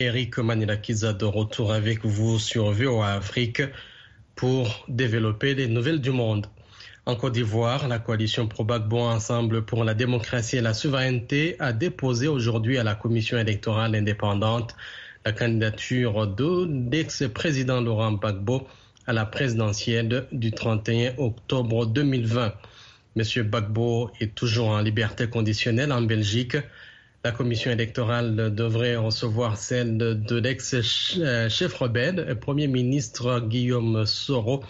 Eric Manilakiza de retour avec vous sur VOA Afrique pour développer les nouvelles du monde. En Côte d'Ivoire, la coalition Pro-Gbagbo Ensemble pour la démocratie et la souveraineté a déposé aujourd'hui à la commission électorale indépendante la candidature de l'ex-président Laurent Gbagbo à la présidentielle du 31 octobre 2020. Monsieur Gbagbo est toujours en liberté conditionnelle en Belgique. La commission électorale devrait recevoir celle de l'ex-chef rebelle et Premier ministre Guillaume Soro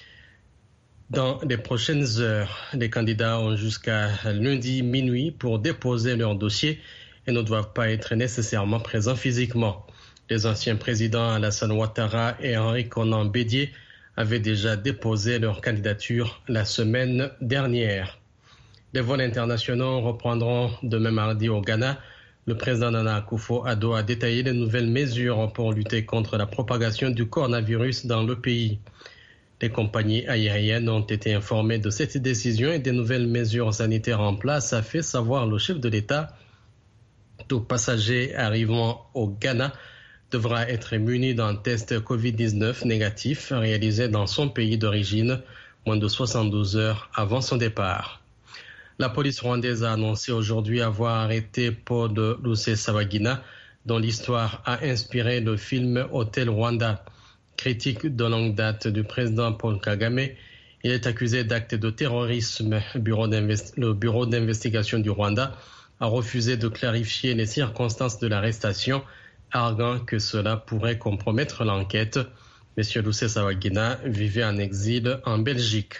dans les prochaines heures. Les candidats ont jusqu'à lundi minuit pour déposer leur dossier et ne doivent pas être nécessairement présents physiquement. Les anciens présidents Alassane Ouattara et Henri Konan Bédié avaient déjà déposé leur candidature la semaine dernière. Les vols internationaux reprendront demain mardi au Ghana. Le président Nana Akufo-Addo a détaillé les nouvelles mesures pour lutter contre la propagation du coronavirus dans le pays. Les compagnies aériennes ont été informées de cette décision et des nouvelles mesures sanitaires en place, a fait savoir le chef de l'État. Tout passager arrivant au Ghana devra être muni d'un test Covid-19 négatif réalisé dans son pays d'origine moins de 72 heures avant son départ. La police rwandaise a annoncé aujourd'hui avoir arrêté Paul Rusesabagina, dont l'histoire a inspiré le film Hôtel Rwanda. Critique de longue date du président Paul Kagame, il est accusé d'actes de terrorisme. Le bureau d'investigation du Rwanda a refusé de clarifier les circonstances de l'arrestation, arguant que cela pourrait compromettre l'enquête. M. Rusesabagina vivait en exil en Belgique.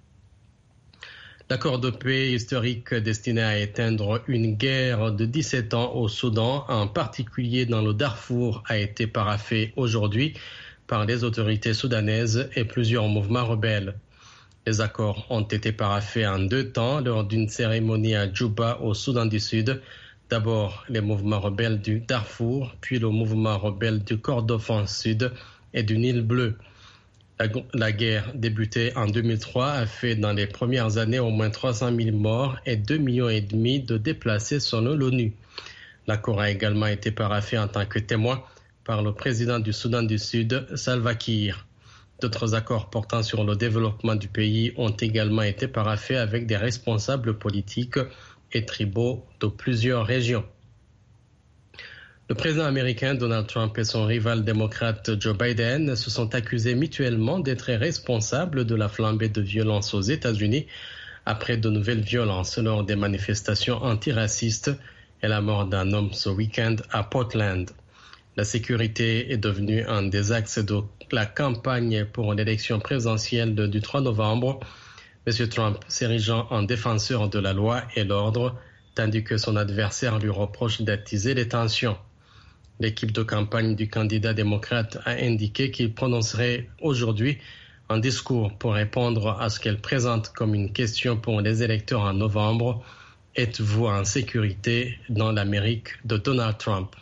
L'accord de paix historique destiné à éteindre une guerre de 17 ans au Soudan, en particulier dans le Darfour, a été paraphé aujourd'hui par les autorités soudanaises et plusieurs mouvements rebelles. Les accords ont été paraphés en 2 temps lors d'une cérémonie à Djouba au Soudan du Sud. D'abord les mouvements rebelles du Darfour, puis le mouvement rebelle du Kordofan Sud et du Nil Bleu. La guerre débutée en 2003 a fait dans les premières années au moins 300 000 morts et 2,5 millions de déplacés selon l'ONU. L'accord a également été paraphé en tant que témoin par le président du Soudan du Sud, Salva Kiir. D'autres accords portant sur le développement du pays ont également été paraphés avec des responsables politiques et tribaux de plusieurs régions. Le président américain Donald Trump et son rival démocrate Joe Biden se sont accusés mutuellement d'être responsables de la flambée de violence aux États-Unis après de nouvelles violences lors des manifestations antiracistes et la mort d'un homme ce week-end à Portland. La sécurité est devenue un des axes de la campagne pour l'élection présidentielle du 3 novembre. M. Trump s'érigeant en défenseur de la loi et l'ordre, tandis que son adversaire lui reproche d'attiser les tensions. L'équipe de campagne du candidat démocrate a indiqué qu'il prononcerait aujourd'hui un discours pour répondre à ce qu'elle présente comme une question pour les électeurs en novembre. Êtes-vous en sécurité dans l'Amérique de Donald Trump?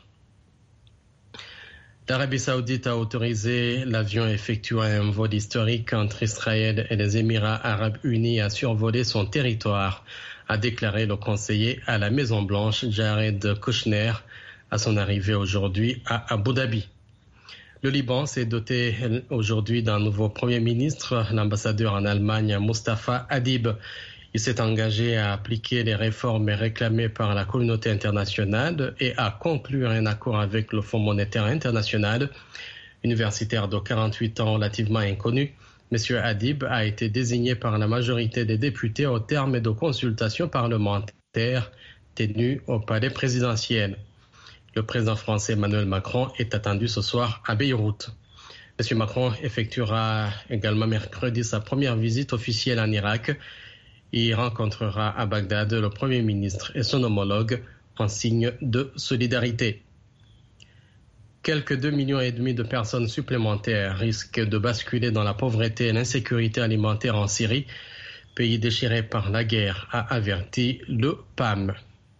L'Arabie saoudite a autorisé l'avion effectuant un vol historique entre Israël et les Émirats arabes unis à survoler son territoire, a déclaré le conseiller à la Maison-Blanche, Jared Kushner, à son arrivée aujourd'hui à Abu Dhabi. Le Liban s'est doté aujourd'hui d'un nouveau Premier ministre, l'ambassadeur en Allemagne, Mustafa Adib. Il s'est engagé à appliquer les réformes réclamées par la communauté internationale et à conclure un accord avec le Fonds monétaire international. Universitaire de 48 ans relativement inconnu, M. Adib a été désigné par la majorité des députés au terme de consultations parlementaires tenues au palais présidentiel. Le président français Emmanuel Macron est attendu ce soir à Beyrouth. M. Macron effectuera également mercredi sa première visite officielle en Irak. Il rencontrera à Bagdad le Premier ministre et son homologue en signe de solidarité. Quelques 2,5 millions de personnes supplémentaires risquent de basculer dans la pauvreté et l'insécurité alimentaire en Syrie, pays déchiré par la guerre, a averti le PAM.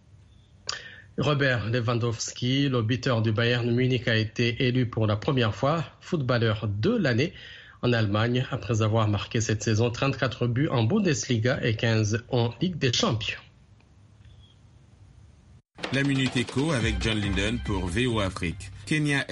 Robert Lewandowski, le buteur du Bayern Munich, a été élu pour la première fois footballeur de l'année en Allemagne après avoir marqué cette saison 34 buts en Bundesliga et 15 en Ligue des Champions. La Minute Éco avec John Linden pour VOA Afrique. Kenya